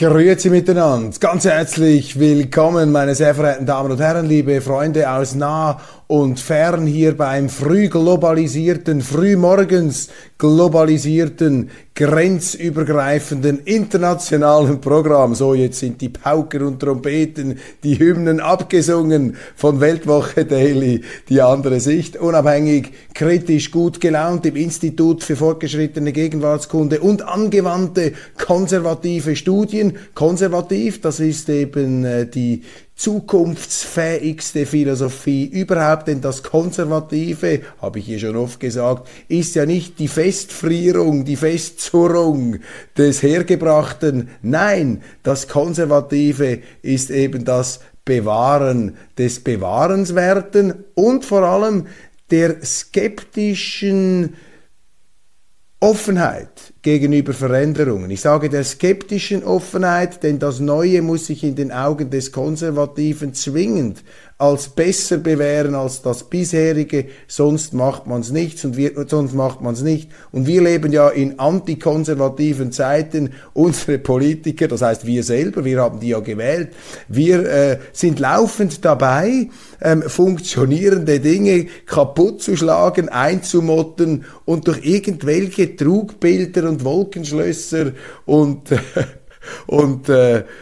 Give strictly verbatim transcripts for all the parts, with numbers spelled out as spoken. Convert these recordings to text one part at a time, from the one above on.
Grüezi miteinander, ganz herzlich willkommen, meine sehr verehrten Damen und Herren, liebe Freunde aus nah und fern hier beim früh globalisierten, frühmorgens globalisierten, grenzübergreifenden, internationalen Programm. So, jetzt sind die Pauken und Trompeten, die Hymnen abgesungen von Weltwoche Daily, die andere Sicht, unabhängig, kritisch, gut gelaunt im Institut für fortgeschrittene Gegenwartskunde und angewandte konservative Studien. Konservativ, das ist eben äh, die zukunftsfähigste Philosophie überhaupt, denn das Konservative, habe ich hier schon oft gesagt, ist ja nicht die Festfrierung, die Festzurrung des Hergebrachten. Nein, das Konservative ist eben das Bewahren des Bewahrenswerten und vor allem der skeptischen Offenheit gegenüber Veränderungen. Ich sage der skeptischen Offenheit, denn das Neue muss sich in den Augen des Konservativen zwingend als besser bewähren als das bisherige, sonst macht man es nicht und wir, sonst macht man es nicht. Und wir leben ja in antikonservativen Zeiten. Unsere Politiker, das heißt wir selber, wir haben die ja gewählt, wir äh, sind laufend dabei, ähm, funktionierende Dinge kaputt zu schlagen, einzumotten und durch irgendwelche Trugbilder und Wolkenschlösser und äh, und äh, äh,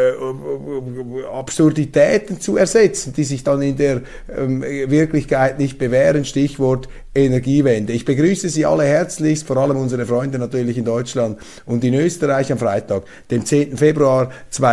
Absurditäten zu ersetzen, die sich dann in der ähm, Wirklichkeit nicht bewähren. Stichwort Energiewende. Ich begrüße Sie alle herzlichst, vor allem unsere Freunde natürlich in Deutschland und in Österreich am Freitag, dem zehnten Februar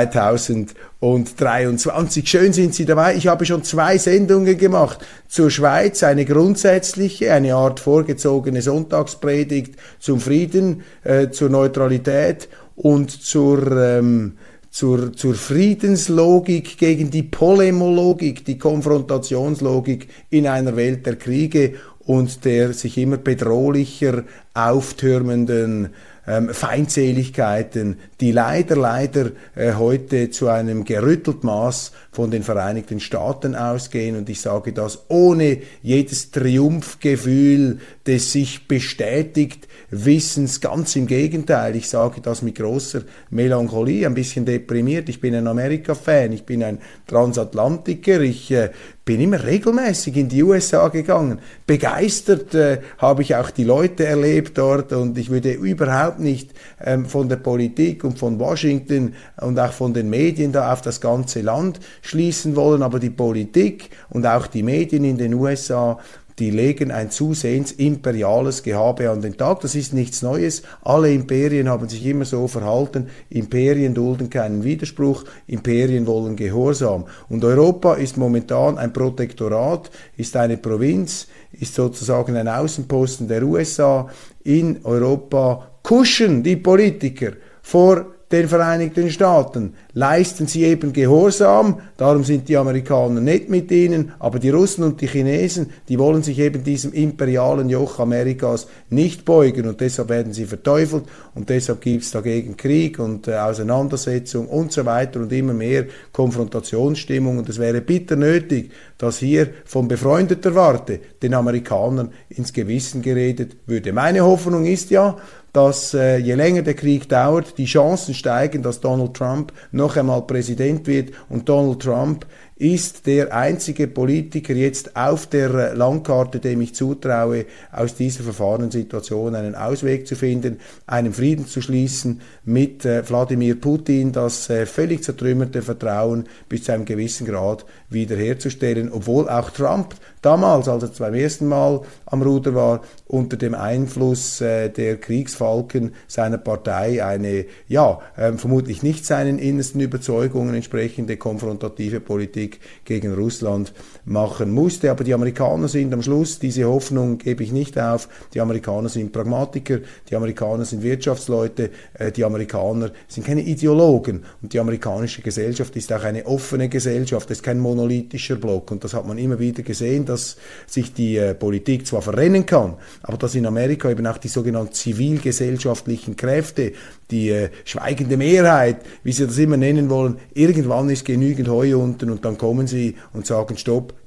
zweitausenddreiundzwanzig. Schön sind Sie dabei. Ich habe schon zwei Sendungen gemacht zur Schweiz, eine grundsätzliche, eine Art vorgezogene Sonntagspredigt zum Frieden, äh, zur Neutralität und zur, ähm, zur, zur Friedenslogik gegen die Polemologik, die Konfrontationslogik in einer Welt der Kriege und der sich immer bedrohlicher auftürmenden ähm, Feindseligkeiten, die leider, leider äh, heute zu einem gerüttelt Maß von den Vereinigten Staaten ausgehen. Und ich sage das ohne jedes Triumphgefühl des sich bestätigt Wissens, ganz im Gegenteil. Ich sage das mit großer Melancholie, ein bisschen deprimiert. Ich bin ein Amerika-Fan, ich bin ein Transatlantiker, ich äh, bin immer regelmäßig in die U S A gegangen. Begeistert äh, habe ich auch die Leute erlebt dort und ich würde überhaupt nicht ähm, von der Politik und von Washington und auch von den Medien da auf das ganze Land schließen wollen, aber die Politik und auch die Medien in den U S A, die legen ein zusehends imperiales Gehabe an den Tag. Das ist nichts Neues. Alle Imperien haben sich immer so verhalten. Imperien dulden keinen Widerspruch. Imperien wollen Gehorsam. Und Europa ist momentan ein Protektorat, ist eine Provinz, ist sozusagen ein Außenposten der U S A. In Europa kuschen die Politiker vor den Vereinigten Staaten, leisten sie eben Gehorsam, darum sind die Amerikaner nicht mit ihnen, aber die Russen und die Chinesen, die wollen sich eben diesem imperialen Joch Amerikas nicht beugen und deshalb werden sie verteufelt und deshalb gibt es dagegen Krieg und äh, Auseinandersetzung und so weiter und immer mehr Konfrontationsstimmung und es wäre bitter nötig, dass hier von befreundeter Warte den Amerikanern ins Gewissen geredet würde. Meine Hoffnung ist ja, dass äh, je länger der Krieg dauert, die Chancen steigen, dass Donald Trump noch einmal Präsident wird und Donald Trump ist der einzige Politiker jetzt auf der Landkarte, dem ich zutraue, aus dieser Verfahrenssituation einen Ausweg zu finden, einen Frieden zu schließen mit äh, Wladimir Putin, das äh, völlig zertrümmerte Vertrauen bis zu einem gewissen Grad wiederherzustellen, obwohl auch Trump damals, als er zum ersten Mal am Ruder war, unter dem Einfluss äh, der Kriegsfalken seiner Partei eine, ja, äh, vermutlich nicht seinen innersten Überzeugungen entsprechende konfrontative Politik gegen Russland machen musste. Aber die Amerikaner sind am Schluss, diese Hoffnung gebe ich nicht auf, die Amerikaner sind Pragmatiker, die Amerikaner sind Wirtschaftsleute, äh, die Amerikaner sind keine Ideologen und die amerikanische Gesellschaft ist auch eine offene Gesellschaft, es ist kein monolithischer Block und das hat man immer wieder gesehen, dass sich die äh, Politik zwar verrennen kann, aber dass in Amerika eben auch die sogenannten zivilgesellschaftlichen Kräfte, die äh, schweigende Mehrheit, wie sie das immer nennen wollen, irgendwann ist genügend Heu unten und dann kommen sie und sagen, stopp,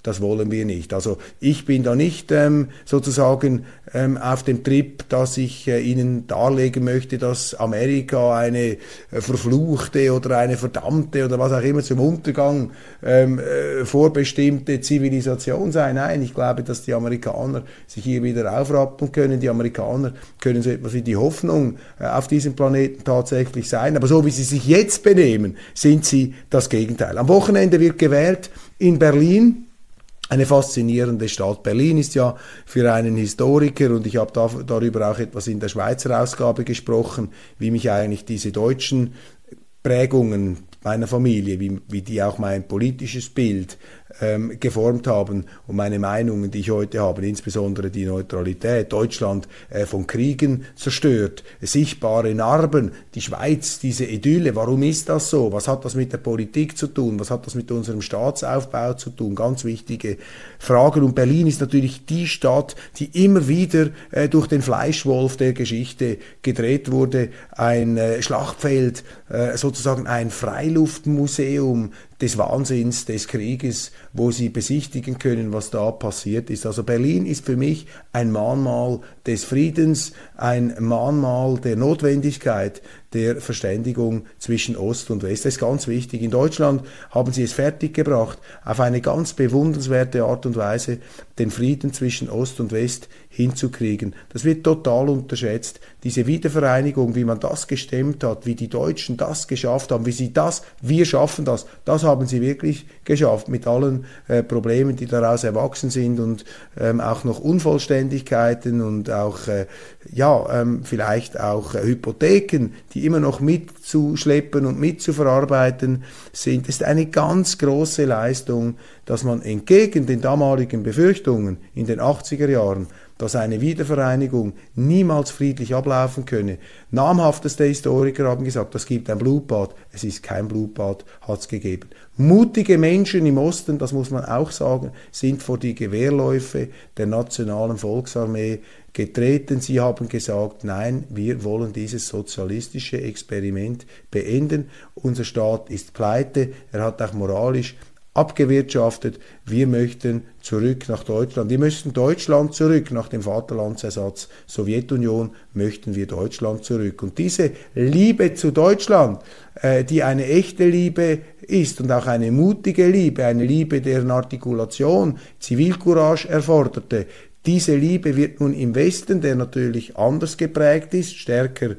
das wollen wir nicht. Also ich bin da nicht ähm, sozusagen ähm, auf dem Trip, dass ich äh, Ihnen darlegen möchte, dass Amerika eine äh, verfluchte oder eine verdammte oder was auch immer zum Untergang ähm, äh, vorbestimmte Zivilisation sei. Nein, ich glaube, dass die Amerikaner sich hier wieder aufrappeln können. Die Amerikaner können so etwas wie die Hoffnung äh, auf diesem Planeten tatsächlich sein. Aber so wie sie sich jetzt benehmen, sind sie das Gegenteil. Am Wochenende wird gewählt in Berlin. Eine faszinierende Stadt. Berlin ist ja für einen Historiker, und ich habe da, darüber auch etwas in der Schweizer Ausgabe gesprochen, wie mich eigentlich diese deutschen Prägungen meiner Familie, wie, wie die auch mein politisches Bild ähm, geformt haben und meine Meinungen, die ich heute habe, insbesondere die Neutralität, Deutschland äh, von Kriegen zerstört, sichtbare Narben, die Schweiz, diese Idylle, warum ist das so? Was hat das mit der Politik zu tun? Was hat das mit unserem Staatsaufbau zu tun? Ganz wichtige Fragen. Und Berlin ist natürlich die Stadt, die immer wieder äh, durch den Fleischwolf der Geschichte gedreht wurde, ein äh, Schlachtfeld, äh, sozusagen ein Freiluftmuseum des Wahnsinns, des Krieges, wo sie besichtigen können, was da passiert ist. Also Berlin ist für mich ein Mahnmal des Friedens, ein Mahnmal der Notwendigkeit der Verständigung zwischen Ost und West. Das ist ganz wichtig. In Deutschland haben sie es fertiggebracht, auf eine ganz bewundernswerte Art und Weise den Frieden zwischen Ost und West hinzukriegen. Das wird total unterschätzt. Diese Wiedervereinigung, wie man das gestemmt hat, wie die Deutschen das geschafft haben, wie sie das, wir schaffen das, das haben sie wirklich geschafft, mit allen äh, Problemen, die daraus erwachsen sind und ähm, auch noch Unvollständigkeiten und auch, äh, ja, ähm, vielleicht auch äh, Hypotheken, die immer noch mitzuschleppen und mitzuverarbeiten sind. Es ist eine ganz große Leistung, dass man entgegen den damaligen Befürchtungen in den achtziger Jahren, dass eine Wiedervereinigung niemals friedlich ablaufen könne. Namhafteste Historiker haben gesagt, das gibt ein Blutbad. Es ist kein Blutbad, hat es gegeben. Mutige Menschen im Osten, das muss man auch sagen, sind vor die Gewehrläufe der Nationalen Volksarmee getreten. Sie haben gesagt, nein, wir wollen dieses sozialistische Experiment beenden. Unser Staat ist pleite, er hat auch moralisch abgewirtschaftet. Wir möchten zurück nach Deutschland. Wir möchten Deutschland zurück nach dem Vaterlandsersatz Sowjetunion, möchten wir Deutschland zurück. Und diese Liebe zu Deutschland, äh, die eine echte Liebe ist und auch eine mutige Liebe, eine Liebe, deren Artikulation Zivilcourage erforderte, diese Liebe wird nun im Westen, der natürlich anders geprägt ist, stärker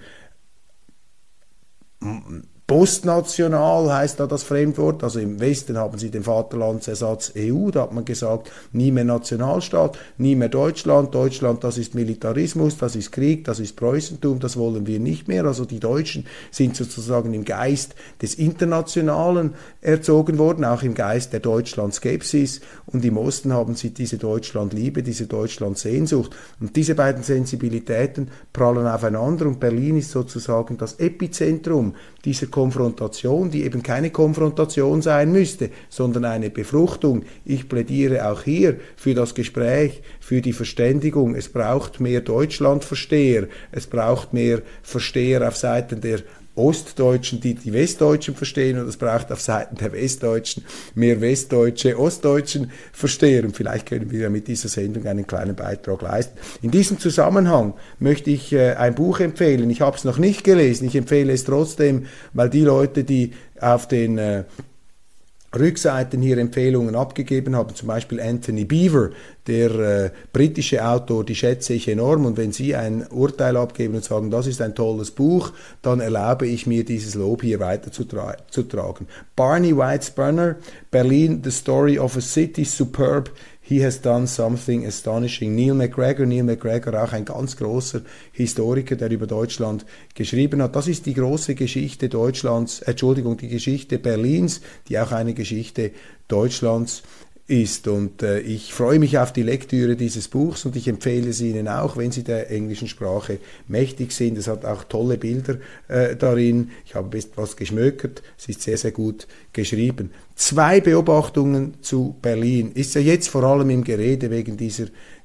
postnational heißt da das Fremdwort, also im Westen haben sie den Vaterlandsersatz E U, da hat man gesagt, nie mehr Nationalstaat, nie mehr Deutschland, Deutschland, das ist Militarismus, das ist Krieg, das ist Preußentum, das wollen wir nicht mehr. Also die Deutschen sind sozusagen im Geist des Internationalen erzogen worden, auch im Geist der Deutschland-Skepsis, und im Osten haben sie diese Deutschland-Liebe, diese Deutschland-Sehnsucht, und diese beiden Sensibilitäten prallen aufeinander, und Berlin ist sozusagen das Epizentrum dieser Konfrontation, die eben keine Konfrontation sein müsste, sondern eine Befruchtung. Ich plädiere auch hier für das Gespräch, für die Verständigung. Es braucht mehr Deutschlandversteher, es braucht mehr Versteher auf Seiten der Ostdeutschen, die die Westdeutschen verstehen, und es braucht auf Seiten der Westdeutschen mehr westdeutsche, Ostdeutschen verstehen. Und vielleicht können wir ja mit dieser Sendung einen kleinen Beitrag leisten. In diesem Zusammenhang möchte ich äh, ein Buch empfehlen. Ich habe es noch nicht gelesen, ich empfehle es trotzdem, weil die Leute, die auf den äh, Rückseiten hier Empfehlungen abgegeben haben, zum Beispiel Anthony Beevor, der äh, britische Autor, die schätze ich enorm, und wenn Sie ein Urteil abgeben und sagen, das ist ein tolles Buch, dann erlaube ich mir, dieses Lob hier weiterzutragen. Barney White Brunner, Berlin, The Story of a City, superb. He has done something astonishing. Neil MacGregor, Neil MacGregor, auch ein ganz großer Historiker, der über Deutschland geschrieben hat. Das ist die große Geschichte Deutschlands, äh, Entschuldigung, die Geschichte Berlins, die auch eine Geschichte Deutschlands ist. Und äh, ich freue mich auf die Lektüre dieses Buchs, und ich empfehle es Ihnen auch, wenn Sie der englischen Sprache mächtig sind. Es hat auch tolle Bilder äh, darin. Ich habe etwas geschmökert. Es ist sehr, sehr gut geschrieben. Zwei Beobachtungen zu Berlin. Ist ja jetzt vor allem im Gerede wegen dieser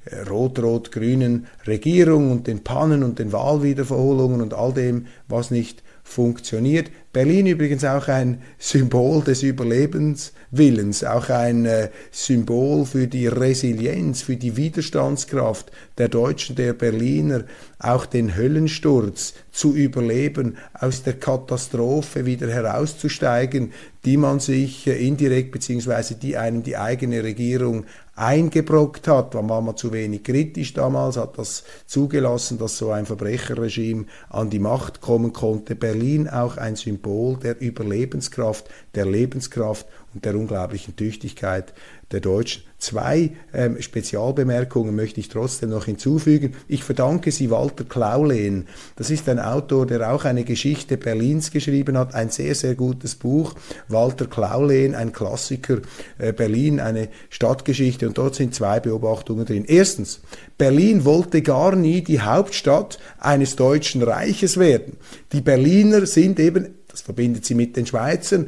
äh, rot-rot-grünen Regierung und den Pannen und den Wahlwiederholungen und all dem, was nicht funktioniert. Berlin übrigens auch ein Symbol des Überlebenswillens, auch ein äh, Symbol für die Resilienz, für die Widerstandskraft der Deutschen, der Berliner, auch den Höllensturz zu überleben, aus der Katastrophe wieder herauszusteigen, die man sich äh, indirekt beziehungsweise die einem die eigene Regierung eingebrockt hat. Man war mal zu wenig kritisch damals, hat das zugelassen, dass so ein Verbrecherregime an die Macht kommen konnte. Berlin auch ein Symbol der Überlebenskraft, der Lebenskraft und der unglaublichen Tüchtigkeit der Deutschen. Zwei ähm, Spezialbemerkungen möchte ich trotzdem noch hinzufügen. Ich verdanke sie Walter Klaulehn. Das ist ein Autor, der auch eine Geschichte Berlins geschrieben hat. Ein sehr, sehr gutes Buch. Walter Klaulehn, ein Klassiker. Äh, Berlin, eine Stadtgeschichte. Und dort sind zwei Beobachtungen drin. Erstens, Berlin wollte gar nie die Hauptstadt eines Deutschen Reiches werden. Die Berliner sind eben, das verbindet sie mit den Schweizern,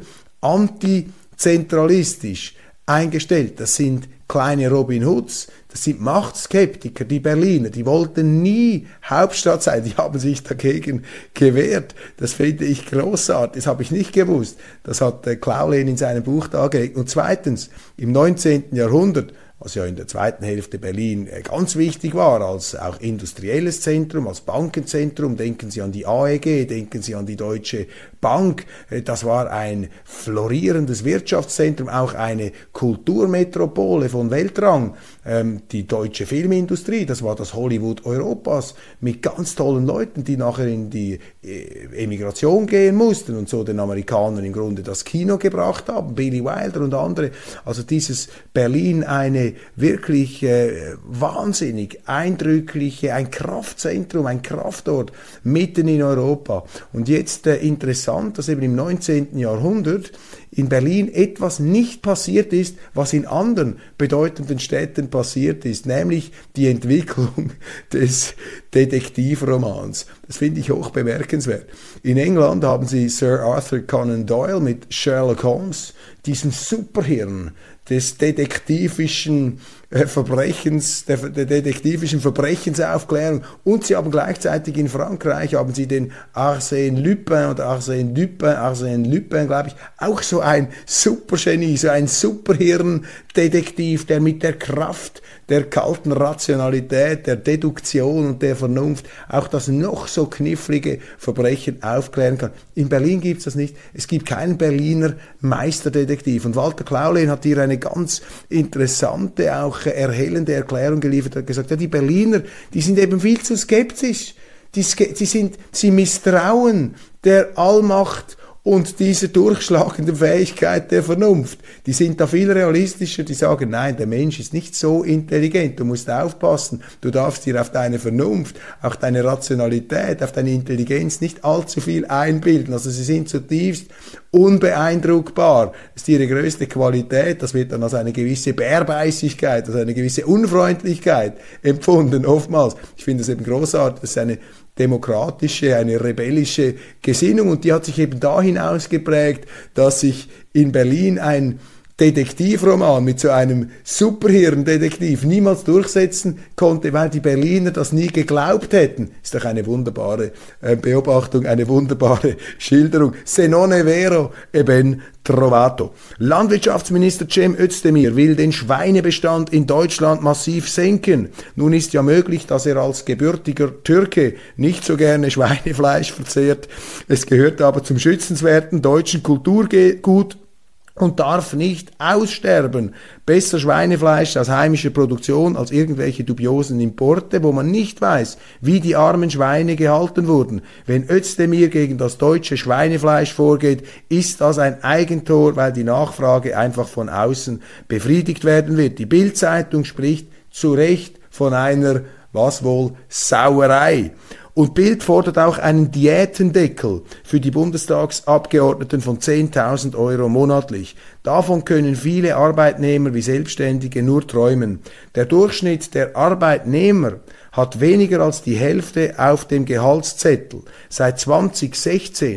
antizentralistisch eingestellt. Das sind kleine Robin Hoods, das sind Machtskeptiker, die Berliner, die wollten nie Hauptstadt sein, die haben sich dagegen gewehrt. Das finde ich großartig, das habe ich nicht gewusst. Das hat äh, Klaulehn in seinem Buch dargelegt. Und zweitens, im neunzehnten Jahrhundert, was ja in der zweiten Hälfte Berlin ganz wichtig war, als auch industrielles Zentrum, als Bankenzentrum. Denken Sie an die A E G, denken Sie an die Deutsche Bank. Das war ein florierendes Wirtschaftszentrum, auch eine Kulturmetropole von Weltrang. Die deutsche Filmindustrie, das war das Hollywood Europas, mit ganz tollen Leuten, die nachher in die Emigration gehen mussten und so den Amerikanern im Grunde das Kino gebracht haben, Billy Wilder und andere. Also dieses Berlin, eine wirklich äh, wahnsinnig eindrückliche, ein Kraftzentrum, ein Kraftort mitten in Europa. Und jetzt äh, interessant, dass eben im neunzehnten Jahrhundert in Berlin etwas nicht passiert ist, was in anderen bedeutenden Städten passiert ist, nämlich die Entwicklung des Detektivromans. Das finde ich hoch bemerkenswert. In England haben sie Sir Arthur Conan Doyle mit Sherlock Holmes, diesem Superhirn des detektivischen äh, Verbrechens, der, der detektivischen Verbrechensaufklärung, und sie haben gleichzeitig in Frankreich haben sie den Arsène Lupin oder Arsène Lupin, Arsène Lupin, glaube ich, auch so ein Supergenie, so ein Superhirn-Detektiv, der mit der Kraft der kalten Rationalität, der Deduktion und der Vernunft auch das noch so knifflige Verbrechen aufklären kann. In Berlin gibt es das nicht. Es gibt keinen Berliner Meisterdetektiv. Und Walter Klaulehn hat hier eine ganz interessante, auch erhellende Erklärung geliefert. Er hat gesagt, ja, die Berliner, die sind eben viel zu skeptisch. Die, die, sind, sie misstrauen der Allmacht und diese durchschlagende Fähigkeit der Vernunft. Die sind da viel realistischer, die sagen, nein, der Mensch ist nicht so intelligent, du musst aufpassen, du darfst dir auf deine Vernunft, auf deine Rationalität, auf deine Intelligenz nicht allzu viel einbilden. Also sie sind zutiefst unbeeindruckbar. Das ist ihre größte Qualität, das wird dann als eine gewisse Bärbeißigkeit, als eine gewisse Unfreundlichkeit empfunden, oftmals. Ich finde das eben großartig, das ist eine demokratische, eine rebellische Gesinnung, und die hat sich eben dahin ausgeprägt, dass sich in Berlin ein Detektivroman mit so einem Superhirn-Detektiv niemals durchsetzen konnte, weil die Berliner das nie geglaubt hätten. Ist doch eine wunderbare äh, Beobachtung, eine wunderbare Schilderung. Se non è vero, e ben trovato. Landwirtschaftsminister Cem Özdemir will den Schweinebestand in Deutschland massiv senken. Nun ist ja möglich, dass er als gebürtiger Türke nicht so gerne Schweinefleisch verzehrt. Es gehört aber zum schützenswerten deutschen Kulturgut und darf nicht aussterben. Besser Schweinefleisch aus heimischer Produktion als irgendwelche dubiosen Importe, wo man nicht weiß, wie die armen Schweine gehalten wurden. Wenn Özdemir gegen das deutsche Schweinefleisch vorgeht, ist das ein Eigentor, weil die Nachfrage einfach von außen befriedigt werden wird. Die Bild-Zeitung spricht zu Recht von einer, was wohl, Sauerei. Und Bild fordert auch einen Diätendeckel für die Bundestagsabgeordneten von zehntausend Euro monatlich. Davon können viele Arbeitnehmer wie Selbstständige nur träumen. Der Durchschnitt der Arbeitnehmer hat weniger als die Hälfte auf dem Gehaltszettel. Seit zwanzig sechzehn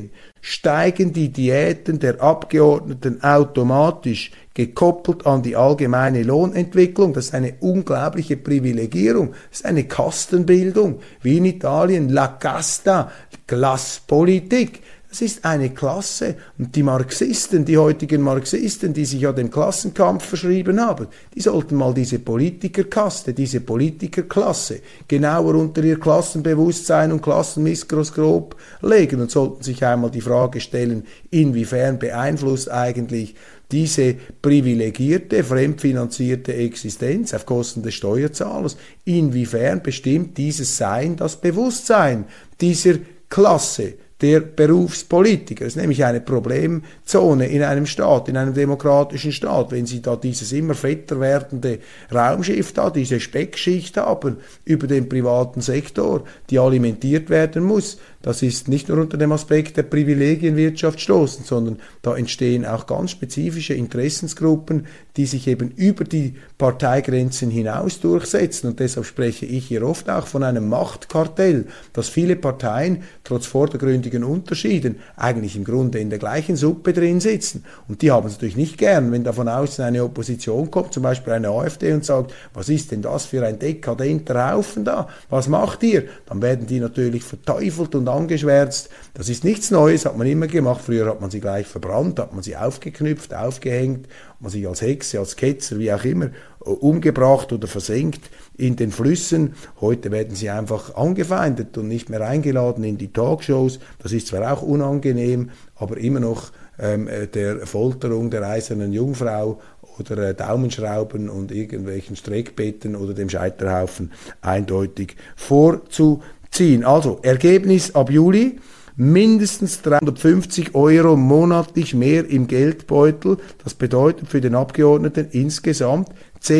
steigen die Diäten der Abgeordneten automatisch gekoppelt an die allgemeine Lohnentwicklung. Das ist eine unglaubliche Privilegierung. Das ist eine Kastenbildung, wie in Italien, La Casta, Klasspolitik. Das ist eine Klasse. Und die Marxisten, die heutigen Marxisten, die sich ja dem Klassenkampf verschrieben haben, die sollten mal diese Politikerkaste, diese Politikerklasse genauer unter ihr Klassenbewusstsein und Klassenmikroskop legen und sollten sich einmal die Frage stellen, inwiefern beeinflusst eigentlich diese privilegierte, fremdfinanzierte Existenz auf Kosten des Steuerzahlers, inwiefern bestimmt dieses Sein das Bewusstsein dieser Klasse der Berufspolitiker. Das ist nämlich eine Problemzone in einem Staat, in einem demokratischen Staat, wenn Sie da dieses immer fetter werdende Raumschiff da, diese Speckschicht haben über den privaten Sektor, die alimentiert werden muss. Das ist nicht nur unter dem Aspekt der Privilegienwirtschaft stoßend, sondern da entstehen auch ganz spezifische Interessensgruppen, die sich eben über die Parteigrenzen hinaus durchsetzen. Und deshalb spreche ich hier oft auch von einem Machtkartell, dass viele Parteien trotz vordergründigen Unterschieden eigentlich im Grunde in der gleichen Suppe drin sitzen. Und die haben es natürlich nicht gern, wenn da von außen eine Opposition kommt, zum Beispiel eine AfD, und sagt, was ist denn das für ein dekadenter Haufen da? Was macht ihr? Dann werden die natürlich verteufelt und angeschwärzt. Das ist nichts Neues, hat man immer gemacht. Früher hat man sie gleich verbrannt, hat man sie aufgeknüpft, aufgehängt, hat man sie als Hexe, als Ketzer, wie auch immer, umgebracht oder versenkt in den Flüssen. Heute werden sie einfach angefeindet und nicht mehr eingeladen in die Talkshows. Das ist zwar auch unangenehm, aber immer noch ähm, der Folterung der eisernen Jungfrau oder äh, Daumenschrauben und irgendwelchen Streckbetten oder dem Scheiterhaufen eindeutig vorzuziehen. Also, Ergebnis ab Juli: mindestens dreihundertfünfzig Euro monatlich mehr im Geldbeutel. Das bedeutet für den Abgeordneten insgesamt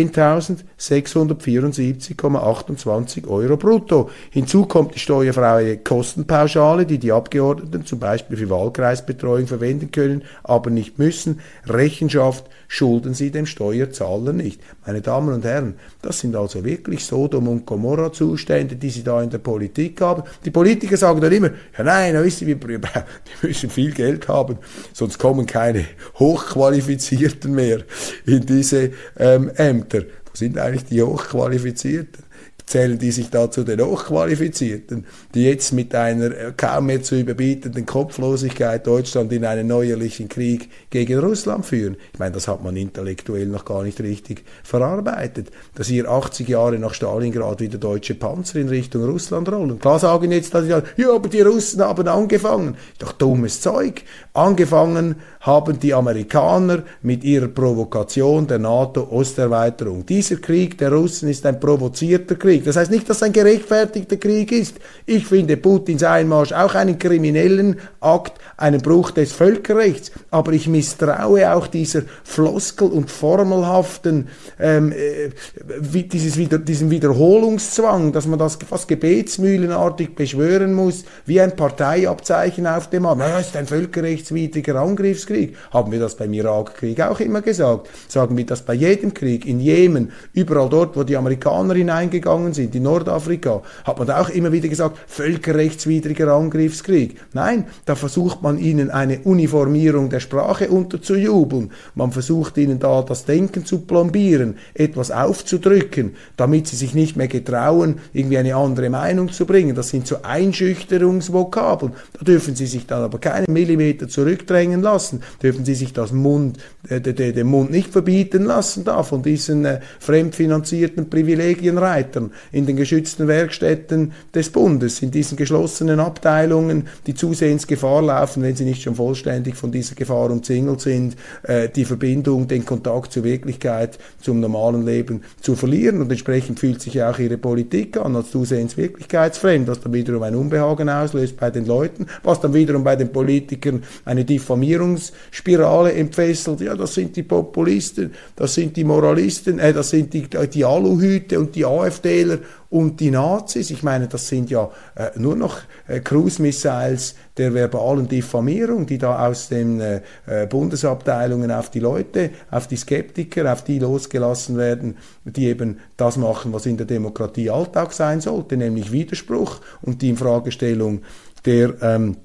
zehntausendsechshundertvierundsiebzig Komma achtundzwanzig Euro brutto. Hinzu kommt die steuerfreie Kostenpauschale, die die Abgeordneten zum Beispiel für Wahlkreisbetreuung verwenden können, aber nicht müssen. Rechenschaft schulden sie dem Steuerzahler nicht. Meine Damen und Herren, das sind also wirklich Sodom- und Gomorra-Zustände, die sie da in der Politik haben. Die Politiker sagen dann immer, ja nein, da wissen wir, die müssen viel Geld haben, sonst kommen keine Hochqualifizierten mehr in diese ähm, Ämter. Wo sind eigentlich die Hochqualifizierten? Zählen die sich da zu den Hochqualifizierten, die jetzt mit einer kaum mehr zu überbietenden Kopflosigkeit Deutschland in einen neuerlichen Krieg gegen Russland führen? Ich meine, das hat man intellektuell noch gar nicht richtig verarbeitet, dass hier achtzig Jahre nach Stalingrad wieder deutsche Panzer in Richtung Russland rollen. Klar sagen jetzt, dass ja, ja, aber die Russen haben angefangen. Doch dummes Zeug. Angefangen haben die Amerikaner mit ihrer Provokation der NATO-Osterweiterung. Dieser Krieg der Russen ist ein provozierter Krieg. Das heißt nicht, dass es ein gerechtfertigter Krieg ist. Ich finde Putins Einmarsch auch einen kriminellen Akt, einen Bruch des Völkerrechts. Aber ich misstraue auch dieser Floskel- und formelhaften, ähm, äh, dieses wieder, diesem Wiederholungszwang, dass man das fast gebetsmühlenartig beschwören muss, wie ein Parteiabzeichen auf dem Arm. Das ist ein völkerrechtswidriger Angriffskrieg. Haben wir das beim Irakkrieg auch immer gesagt? Sagen wir das bei jedem Krieg, in Jemen, überall dort, wo die Amerikaner hineingegangen sind, in Nordafrika, hat man da auch immer wieder gesagt, völkerrechtswidriger Angriffskrieg. Nein, da versucht man ihnen eine Uniformierung der Sprache unterzujubeln. Man versucht ihnen da das Denken zu plombieren, etwas aufzudrücken, damit sie sich nicht mehr getrauen, irgendwie eine andere Meinung zu bringen. Das sind so Einschüchterungsvokabeln. Da dürfen sie sich dann aber keinen Millimeter zurückdrängen lassen, dürfen sie sich das Mund, äh, den Mund nicht verbieten lassen da von diesen äh, fremdfinanzierten Privilegienreitern in den geschützten Werkstätten des Bundes, in diesen geschlossenen Abteilungen, die zusehends Gefahr laufen, wenn sie nicht schon vollständig von dieser Gefahr umzingelt sind, äh, die Verbindung, den Kontakt zur Wirklichkeit, zum normalen Leben zu verlieren. Und entsprechend fühlt sich ja auch ihre Politik an als zusehends wirklichkeitsfremd, was dann wiederum ein Unbehagen auslöst bei den Leuten, was dann wiederum bei den Politikern eine Diffamierungsspirale entfesselt. Ja, das sind die Populisten, das sind die Moralisten, äh, das sind die, die Aluhüte und die AfDler und die Nazis. Ich meine, das sind ja äh, nur noch äh, Cruise-Missiles der verbalen Diffamierung, die da aus den äh, Bundesabteilungen auf die Leute, auf die Skeptiker, auf die losgelassen werden, die eben das machen, was in der Demokratie Alltag sein sollte, nämlich Widerspruch und die Infragestellung der ähm,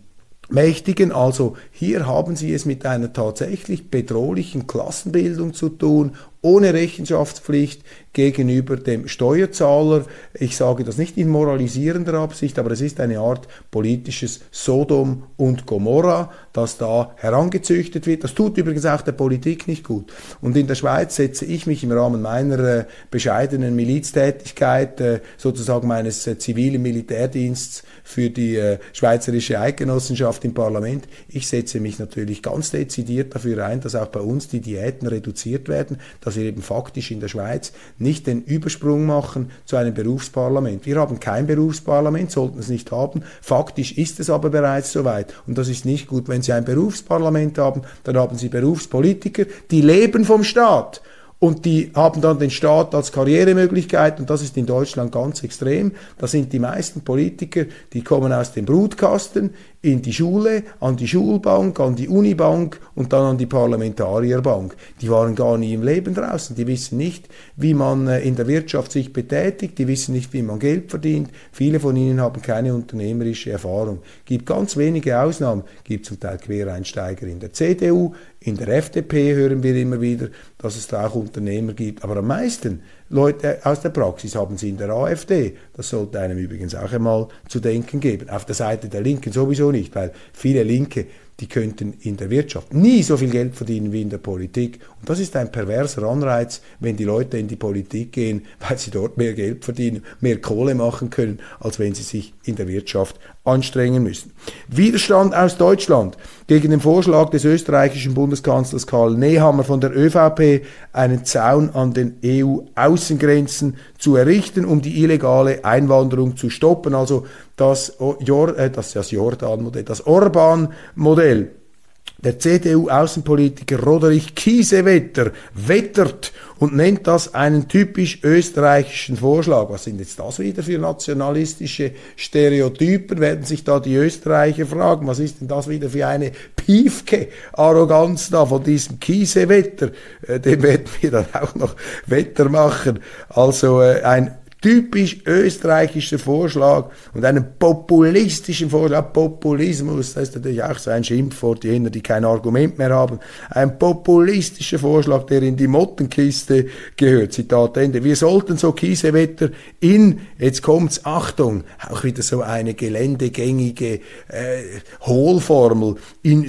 Mächtigen. Also hier haben Sie es mit einer tatsächlich bedrohlichen Klassenbildung zu tun, ohne Rechenschaftspflicht gegenüber dem Steuerzahler. Ich sage das nicht in moralisierender Absicht, aber es ist eine Art politisches Sodom und Gomorra, das da herangezüchtet wird. Das tut übrigens auch der Politik nicht gut. Und in der Schweiz setze ich mich im Rahmen meiner äh, bescheidenen Miliztätigkeit, äh, sozusagen meines äh, zivilen Militärdienstes für die äh, Schweizerische Eidgenossenschaft im Parlament, ich setze mich natürlich ganz dezidiert dafür ein, dass auch bei uns die Diäten reduziert werden, dass wir eben faktisch in der Schweiz nicht den Übersprung machen zu einem Berufsparlament. Wir haben kein Berufsparlament, sollten es nicht haben. Faktisch ist es aber bereits soweit. Und das ist nicht gut. Wenn Sie ein Berufsparlament haben, dann haben Sie Berufspolitiker, die leben vom Staat. Und die haben dann den Staat als Karrieremöglichkeit, und das ist in Deutschland ganz extrem. Da sind die meisten Politiker, die kommen aus dem Brutkasten in die Schule, an die Schulbank, an die Unibank und dann an die Parlamentarierbank. Die waren gar nie im Leben draußen. Die wissen nicht, wie man in der Wirtschaft sich betätigt. Die wissen nicht, wie man Geld verdient. Viele von ihnen haben keine unternehmerische Erfahrung. Gibt ganz wenige Ausnahmen. Gibt zum Teil Quereinsteiger in der C D U, in der F D P hören wir immer wieder, dass es da auch Unternehmer gibt. Aber am meisten Leute aus der Praxis haben sie in der AfD. Das sollte einem übrigens auch einmal zu denken geben. Auf der Seite der Linken sowieso nicht, weil viele Linke, die könnten in der Wirtschaft nie so viel Geld verdienen wie in der Politik. Und das ist ein perverser Anreiz, wenn die Leute in die Politik gehen, weil sie dort mehr Geld verdienen, mehr Kohle machen können, als wenn sie sich in der Wirtschaft anstrengen müssen. Widerstand aus Deutschland gegen den Vorschlag des österreichischen Bundeskanzlers Karl Nehammer von der ÖVP, einen Zaun an den E U-Außengrenzen zu errichten, um die illegale Einwanderung zu stoppen. Also das, Jor- äh, das, das Jordan-Modell, das Orban-Modell. Der C D U-Außenpolitiker Roderich Kiesewetter wettert und nennt das einen typisch österreichischen Vorschlag. Was sind jetzt das wieder für nationalistische Stereotypen? Werden sich da die Österreicher fragen, was ist denn das wieder für eine Piefke-Arroganz da von diesem Kiesewetter? Äh, dem werden wir dann auch noch Wetter machen. Also äh, ein typisch österreichischer Vorschlag und einen populistischen Vorschlag. Populismus, das ist natürlich auch so ein Schimpfwort, jener, die kein Argument mehr haben. Ein populistischer Vorschlag, der in die Mottenkiste gehört. Zitat Ende. Wir sollten so Kiesewetter in, jetzt kommt's, Achtung, auch wieder so eine geländegängige äh, Hohlformel, in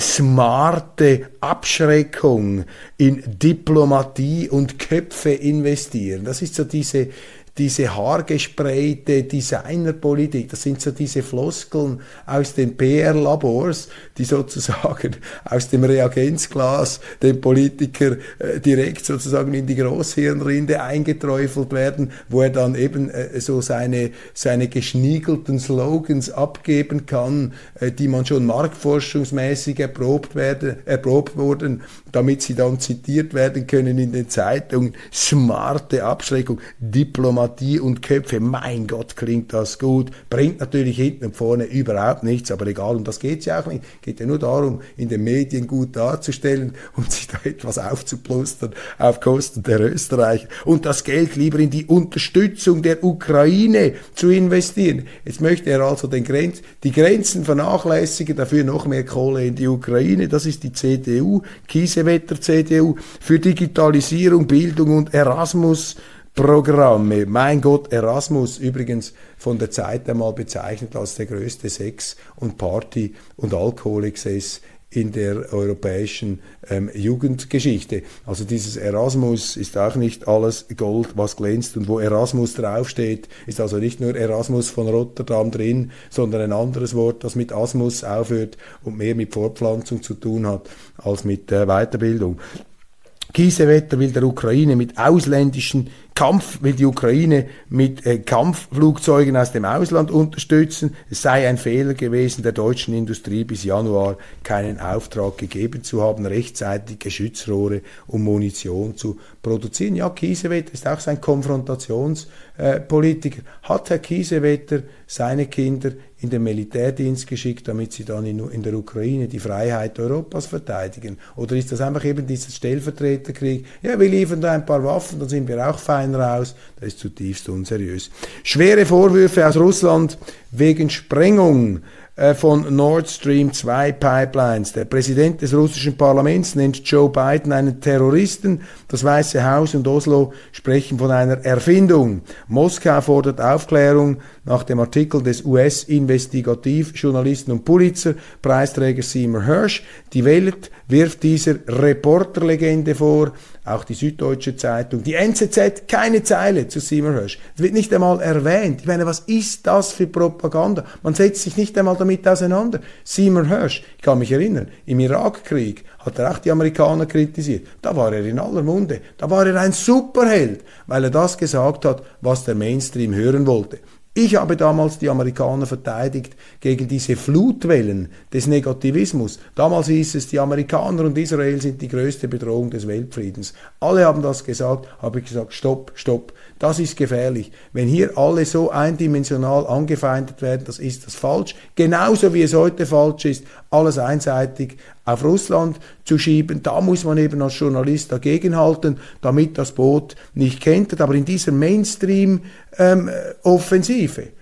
smarte Abschreckung, in Diplomatie und Köpfe investieren. Das ist so diese diese haargesprayte Designerpolitik, das sind so diese Floskeln aus den P R-Labors, die sozusagen aus dem Reagenzglas dem Politiker äh, direkt sozusagen in die Großhirnrinde eingeträufelt werden, wo er dann eben äh, so seine, seine geschniegelten Slogans abgeben kann, äh, die man schon marktforschungsmäßig erprobt, werden, erprobt wurden, damit sie dann zitiert werden können in den Zeitungen. Smarte Abschreckung, Diplomatie und Köpfe, mein Gott, klingt das gut, bringt natürlich hinten und vorne überhaupt nichts, aber egal, um das geht es ja auch nicht, geht ja nur darum, in den Medien gut darzustellen und sich da etwas aufzuplustern auf Kosten der Österreicher und das Geld lieber in die Unterstützung der Ukraine zu investieren. Jetzt möchte er also den Grenz, die Grenzen vernachlässigen, dafür noch mehr Kohle in die Ukraine, das ist die C D U, Kiesewetter C D U, für Digitalisierung, Bildung und Erasmus Programme. Mein Gott, Erasmus, übrigens von der Zeit einmal bezeichnet als der größte Sex- und Party- und Alkoholexzess in der europäischen ähm, Jugendgeschichte. Also dieses Erasmus ist auch nicht alles Gold, was glänzt. Und wo Erasmus draufsteht, ist also nicht nur Erasmus von Rotterdam drin, sondern ein anderes Wort, das mit Asmus aufhört und mehr mit Fortpflanzung zu tun hat als mit äh, Weiterbildung. Kiesewetter will der Ukraine mit ausländischen Kampf, will die Ukraine mit äh, Kampfflugzeugen aus dem Ausland unterstützen. Es sei ein Fehler gewesen, der deutschen Industrie bis Januar keinen Auftrag gegeben zu haben, rechtzeitig Geschützrohre und Munition zu produzieren. Ja, Kiesewetter ist auch sein Konfrontationspolitiker. Äh, Hat Herr Kiesewetter seine Kinder in den Militärdienst geschickt, damit sie dann in, in der Ukraine die Freiheit Europas verteidigen? Oder ist das einfach eben dieser Stellvertreterkrieg? Ja, wir liefern da ein paar Waffen, dann sind wir auch fein einer raus, das ist zutiefst unseriös. Schwere Vorwürfe aus Russland wegen Sprengung von Nord Stream zwei Pipelines. Der Präsident des russischen Parlaments nennt Joe Biden einen Terroristen. Das Weiße Haus und Oslo sprechen von einer Erfindung. Moskau fordert Aufklärung nach dem Artikel des U S-Investigativjournalisten und Pulitzer-Preisträger Seymour Hersh. Die Welt wirft dieser Reporterlegende vor. Auch die Süddeutsche Zeitung, die N Z Z, keine Zeile zu Seymour Hersh. Es wird nicht einmal erwähnt. Ich meine, was ist das für Propaganda? Man setzt sich nicht einmal damit auseinander. Seymour Hersh, ich kann mich erinnern, im Irakkrieg hat er auch die Amerikaner kritisiert. Da war er in aller Munde. Da war er ein Superheld, weil er das gesagt hat, was der Mainstream hören wollte. Ich habe damals die Amerikaner verteidigt gegen diese Flutwellen des Negativismus. Damals hieß es, die Amerikaner und Israel sind die größte Bedrohung des Weltfriedens. Alle haben das gesagt, habe ich gesagt, stopp, stopp. Das ist gefährlich. Wenn hier alle so eindimensional angefeindet werden, das ist das falsch. Genauso wie es heute falsch ist, alles einseitig auf Russland zu schieben. Da muss man eben als Journalist dagegenhalten, damit das Boot nicht kentert. Aber in dieser Mainstream-Offensive ähm,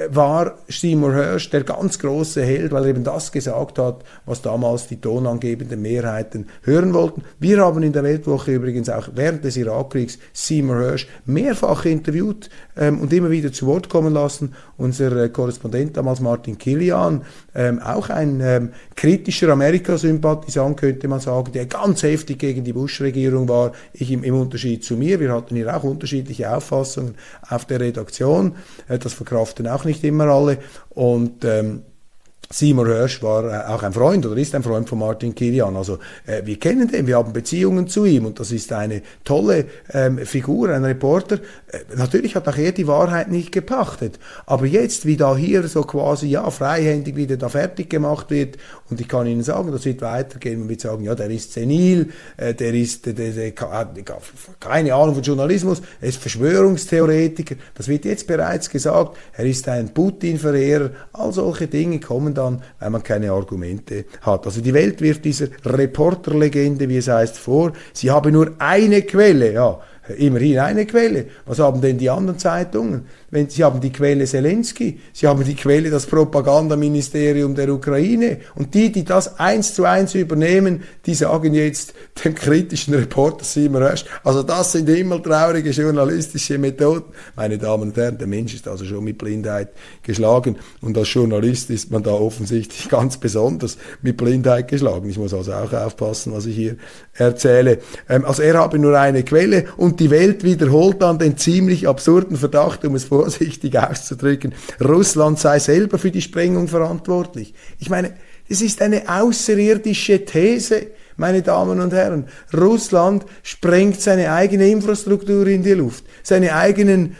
war Seymour Hersh der ganz große Held, weil er eben das gesagt hat, was damals die tonangebenden Mehrheiten hören wollten. Wir haben in der Weltwoche übrigens auch während des Irakkriegs Seymour Hersh mehrfach interviewt ähm, und immer wieder zu Wort kommen lassen. Unser äh, Korrespondent damals Martin Kilian, ähm, auch ein ähm, kritischer Amerika-Sympathisant, könnte man sagen, der ganz heftig gegen die Bush-Regierung war. Ich im, im Unterschied zu mir. Wir hatten hier auch unterschiedliche Auffassungen auf der Redaktion. Äh, das verkraften auch nicht immer alle. Und ähm, Seymour Hersh war äh, auch ein Freund oder ist ein Freund von Martin Kilian. Also äh, wir kennen den, wir haben Beziehungen zu ihm und das ist eine tolle ähm, Figur, ein Reporter. Äh, natürlich hat auch er die Wahrheit nicht gepachtet. Aber jetzt, wie da hier so quasi ja freihändig wieder da fertig gemacht wird, und ich kann Ihnen sagen, das wird weitergehen, man wird sagen, ja, der ist senil, äh, der ist, der, der, der hat keine Ahnung von Journalismus, er ist Verschwörungstheoretiker. Das wird jetzt bereits gesagt, er ist ein Putin-Verehrer. All solche Dinge kommen dann, weil man keine Argumente hat. Also die Welt wirft dieser Reporterlegende, wie es heißt, vor. Sie habe nur eine Quelle, ja, immerhin eine Quelle. Was haben denn die anderen Zeitungen? Wenn Sie haben die Quelle Zelensky, Sie haben die Quelle das Propagandaministerium der Ukraine und die, die das eins zu eins übernehmen, die sagen jetzt dem kritischen Reporter Seymour Hersh, also das sind immer traurige journalistische Methoden. Meine Damen und Herren, der Mensch ist also schon mit Blindheit geschlagen und als Journalist ist man da offensichtlich ganz besonders mit Blindheit geschlagen. Ich muss also auch aufpassen, was ich hier erzähle. Ähm, also er habe nur eine Quelle und die Welt wiederholt dann den ziemlich absurden Verdacht, um es vorsichtig auszudrücken, Russland sei selber für die Sprengung verantwortlich. Ich meine, es ist eine außerirdische These, meine Damen und Herren. Russland sprengt seine eigene Infrastruktur in die Luft, seine eigenen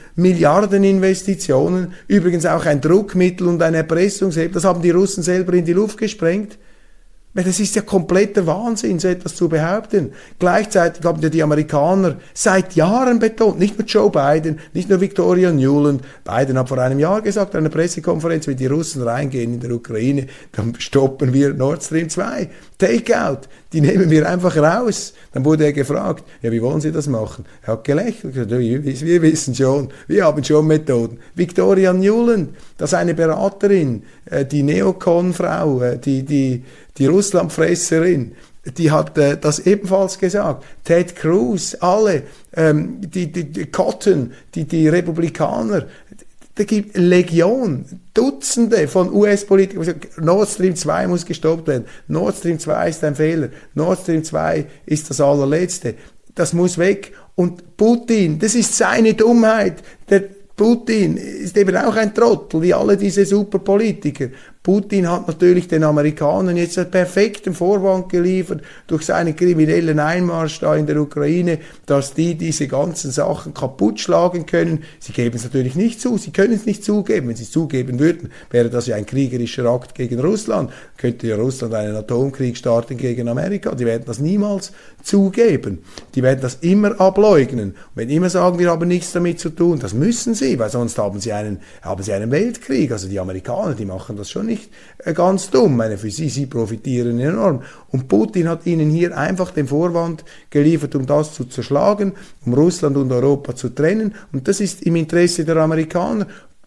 Milliardeninvestitionen, übrigens auch ein Druckmittel und ein Erpressungshebel, das haben die Russen selber in die Luft gesprengt. Das ist ja kompletter Wahnsinn, so etwas zu behaupten. Gleichzeitig haben ja die Amerikaner seit Jahren betont, nicht nur Joe Biden, nicht nur Victoria Nuland. Biden hat vor einem Jahr gesagt, an einer Pressekonferenz, wenn die Russen reingehen in der Ukraine, dann stoppen wir Nord Stream zwei. Takeout, die nehmen wir einfach raus. Dann wurde er gefragt, ja, wie wollen Sie das machen? Er hat gelächelt, gesagt, wir, wir wissen schon, wir haben schon Methoden. Victoria Nuland, das ist eine Beraterin, die Neokon-Frau, die, die, die Russlandfresserin, die hat äh, das ebenfalls gesagt. Ted Cruz, alle, ähm, die, die, die Cotton, die, die Republikaner, da gibt Legion, Dutzende von U S-Politikern. Nord Stream zwei muss gestoppt werden. Nord Stream zwei ist ein Fehler. Nord Stream zwei ist das allerletzte. Das muss weg. Und Putin, das ist seine Dummheit. Der Putin ist eben auch ein Trottel, wie alle diese Superpolitiker. Putin hat natürlich den Amerikanern jetzt einen perfekten Vorwand geliefert durch seinen kriminellen Einmarsch da in der Ukraine, dass die diese ganzen Sachen kaputt schlagen können. Sie geben es natürlich nicht zu, sie können es nicht zugeben. Wenn sie es zugeben würden, wäre das ja ein kriegerischer Akt gegen Russland. Könnte ja Russland einen Atomkrieg starten gegen Amerika. Die werden das niemals zugeben. Die werden das immer ableugnen. Und wenn immer sagen, wir haben nichts damit zu tun, das müssen sie, weil sonst haben sie einen, haben sie einen Weltkrieg. Also die Amerikaner, die machen das schon nicht nicht äh, ganz dumm. Ich meine, für sie, sie profitieren enorm. Und Putin hat ihnen hier einfach den Vorwand geliefert, um das zu zerschlagen, um Russland und Europa zu trennen. Und das ist im Interesse der Amerikaner.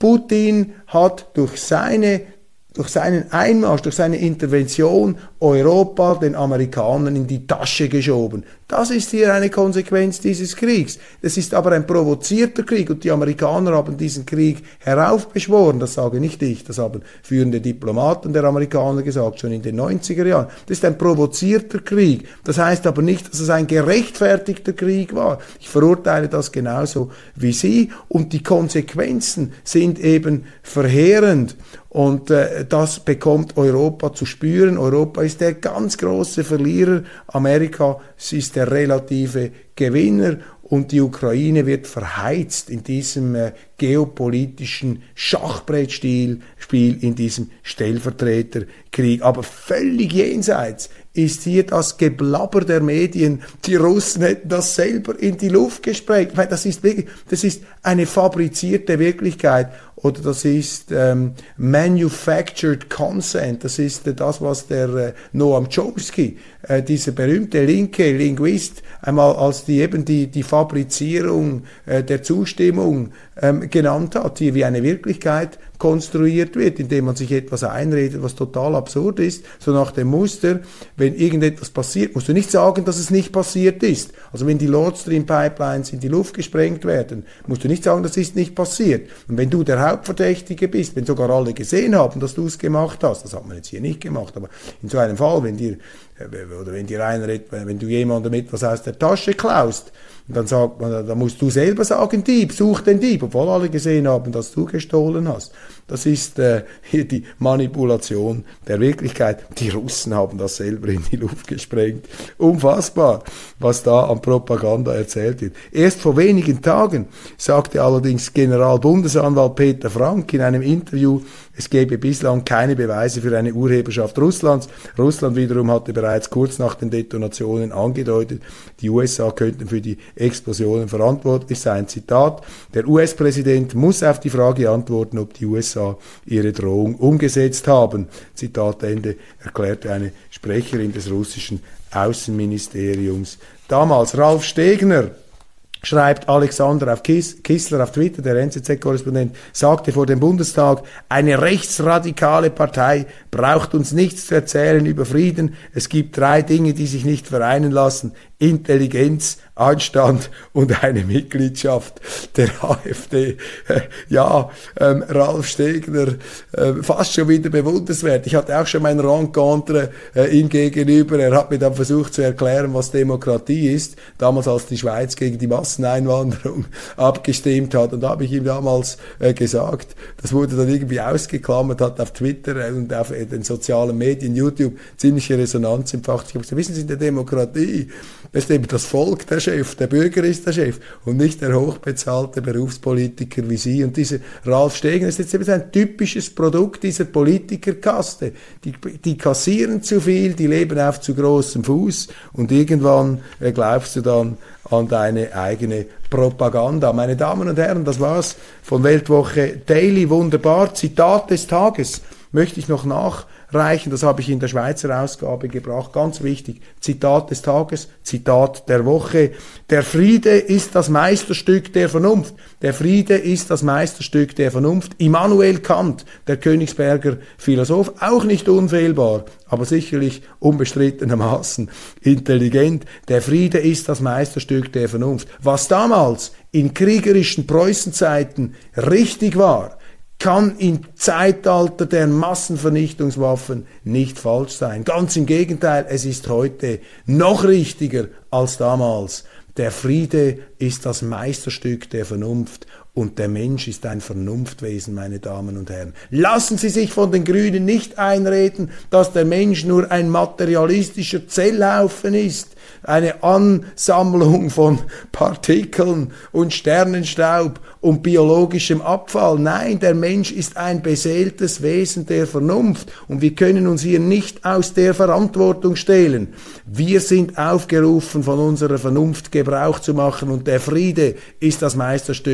Putin hat durch seine durch seinen Einmarsch, durch seine Intervention Europa den Amerikanern in die Tasche geschoben. Das ist hier eine Konsequenz dieses Kriegs. Das ist aber ein provozierter Krieg und die Amerikaner haben diesen Krieg heraufbeschworen. Das sage nicht ich, das haben führende Diplomaten der Amerikaner gesagt, schon in den neunziger Jahren. Das ist ein provozierter Krieg. Das heißt aber nicht, dass es ein gerechtfertigter Krieg war. Ich verurteile das genauso wie Sie und die Konsequenzen sind eben verheerend. Und äh, das bekommt Europa zu spüren. Europa ist der ganz große Verlierer. Amerika ist der relative Gewinner. Und die Ukraine wird verheizt in diesem äh, geopolitischen Schachbrettspiel, Spiel, in diesem Stellvertreterkrieg. Aber völlig jenseits ist hier das Geblabber der Medien. Die Russen hätten das selber in die Luft gesprengt. Weil das ist wirklich, das ist eine fabrizierte Wirklichkeit. Oder das ist ähm, Manufactured Consent. Das ist äh, das, was der äh, Noam Chomsky, äh, dieser berühmte linke Linguist, einmal als die eben die die Fabrizierung äh, der Zustimmung ähm, genannt hat, hier wie eine Wirklichkeit konstruiert wird, indem man sich etwas einredet, was total absurd ist, so nach dem Muster, wenn irgendetwas passiert, musst du nicht sagen, dass es nicht passiert ist. Also wenn die Nord Stream Pipelines in die Luft gesprengt werden, musst du nicht sagen, das ist nicht passiert. Und wenn du der Hauptverdächtige bist, wenn sogar alle gesehen haben, dass du es gemacht hast, das hat man jetzt hier nicht gemacht, aber in so einem Fall, wenn dir oder wenn dir einer, wenn du jemandem etwas aus der Tasche klaust, und dann sagt man, da musst du selber sagen, Dieb, such den Dieb, obwohl alle gesehen haben, dass du gestohlen hast. Das ist äh, hier die Manipulation der Wirklichkeit. Die Russen haben das selber in die Luft gesprengt. Unfassbar, was da an Propaganda erzählt wird. Erst vor wenigen Tagen sagte allerdings Generalbundesanwalt Peter Frank in einem Interview, es gebe bislang keine Beweise für eine Urheberschaft Russlands. Russland wiederum hatte bereits kurz nach den Detonationen angedeutet, die U S A könnten für die Explosionen verantwortlich sein. Zitat, der U S-Präsident muss auf die Frage antworten, ob die U S A ihre Drohung umgesetzt haben. Zitat Ende, erklärte eine Sprecherin des russischen Außenministeriums. Damals Ralf Stegner, schreibt Alexander auf Kiss, Kissler auf Twitter, der N Z Z-Korrespondent, sagte vor dem Bundestag, eine rechtsradikale Partei braucht uns nichts zu erzählen über Frieden. Es gibt drei Dinge, die sich nicht vereinen lassen. Intelligenz, Anstand und eine Mitgliedschaft der AfD. Äh, ja, ähm, Ralf Stegner, äh, fast schon wieder bewundernswert. Ich hatte auch schon mein Rencontre äh, ihm gegenüber. Er hat mir dann versucht zu erklären, was Demokratie ist. Damals, als die Schweiz gegen die Masseneinwanderung abgestimmt hat. Und da habe ich ihm damals äh, gesagt, das wurde dann irgendwie ausgeklammert, hat auf Twitter und auf äh, den sozialen Medien, YouTube, ziemliche Resonanz empfacht. Ich habe gesagt, wissen Sie, in der Demokratie ist eben das Volk der Chef, der Bürger ist der Chef und nicht der hochbezahlte Berufspolitiker wie Sie. Und dieser Ralf Stegner ist jetzt eben ein typisches Produkt dieser Politikerkaste. Die, die kassieren zu viel, die leben auf zu großem Fuß und irgendwann äh, glaubst du dann an deine eigene Propaganda. Meine Damen und Herren, das war's von Weltwoche Daily. Wunderbar. Zitat des Tages möchte ich noch nachreichen. Das habe ich in der Schweizer Ausgabe gebracht. Ganz wichtig. Zitat des Tages, Zitat der Woche. Der Friede ist das Meisterstück der Vernunft. Der Friede ist das Meisterstück der Vernunft. Immanuel Kant, der Königsberger Philosoph, auch nicht unfehlbar, aber sicherlich unbestrittenermaßen intelligent. Der Friede ist das Meisterstück der Vernunft. Was damals in kriegerischen Preußenzeiten richtig war, kann im Zeitalter der Massenvernichtungswaffen nicht falsch sein. Ganz im Gegenteil, es ist heute noch richtiger als damals. Der Friede ist das Meisterstück der Vernunft und der Mensch ist ein Vernunftwesen, meine Damen und Herren. Lassen Sie sich von den Grünen nicht einreden, dass der Mensch nur ein materialistischer Zellhaufen ist, eine Ansammlung von Partikeln und Sternenstaub und biologischem Abfall. Nein, der Mensch ist ein beseeltes Wesen der Vernunft und wir können uns hier nicht aus der Verantwortung stehlen. Wir sind aufgerufen, von unserer Vernunft Gebrauch zu machen und der Friede ist das Meisterstück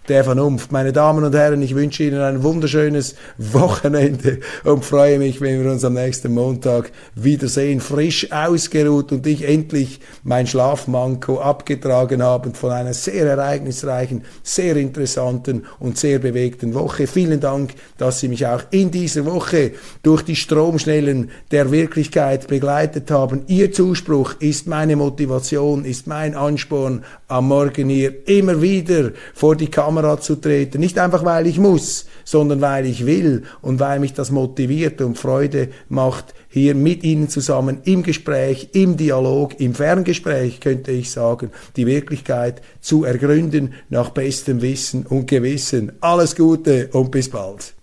der Vernunft. Meine Damen und Herren, ich wünsche Ihnen ein wunderschönes Wochenende und freue mich, wenn wir uns am nächsten Montag wiedersehen, frisch ausgeruht und ich endlich mein Schlafmanko abgetragen habe von einer sehr ereignisreichen, sehr interessanten und sehr bewegten Woche. Vielen Dank, dass Sie mich auch in dieser Woche durch die Stromschnellen der Wirklichkeit begleitet haben. Ihr Zuspruch ist meine Motivation, ist mein Ansporn, am Morgen hier immer wieder vor die Kamera zu treten. Nicht einfach, weil ich muss, sondern weil ich will und weil mich das motiviert und Freude macht, hier mit Ihnen zusammen im Gespräch, im Dialog, im Ferngespräch, könnte ich sagen, die Wirklichkeit zu ergründen nach bestem Wissen und Gewissen. Alles Gute und bis bald.